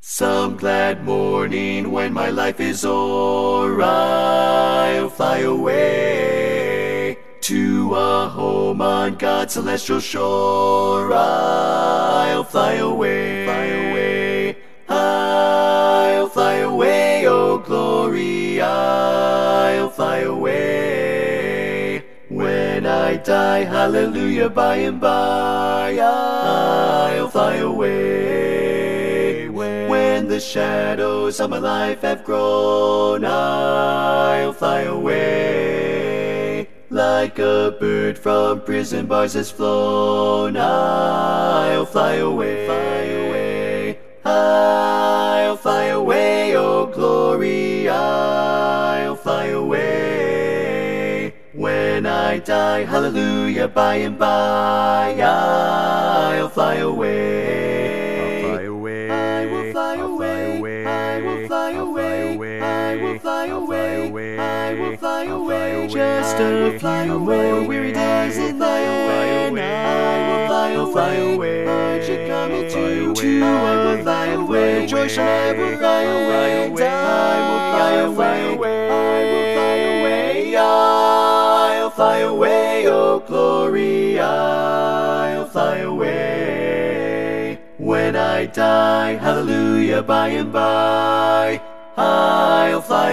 Some glad morning when my life is o'er, I'll fly away to a home on God's celestial shore. I'll fly away, I'll fly away, oh glory, I'll fly away. When I die, hallelujah, by and by, I'll fly away. When the shadows of my life have grown, I'll fly away. Like a bird from prison bars has flown, I'll fly away, I'll fly away, oh glory, I'll fly away. When I die, hallelujah, by and by, I'll fly away. I will fly away, I will fly away, I will fly away, I will fly away, just a few more weary days and fly away. I will fly away, hardship coming to, I will fly away, joy shall never fly away, I will fly away, I will fly away, I'll fly away, oh glory, I'll fly away. When I die, hallelujah, by and by, I'll fly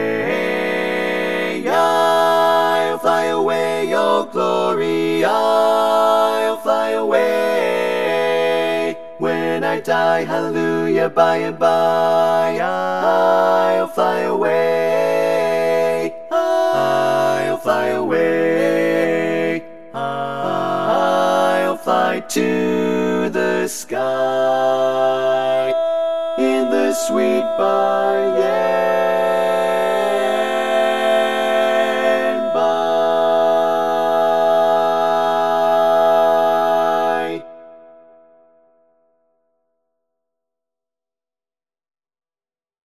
away, I'll fly away, oh glory, I'll fly away. When I die, hallelujah, by and by, I'll fly away, I'll fly away, I'll fly to the sky in the sweet by, yeah.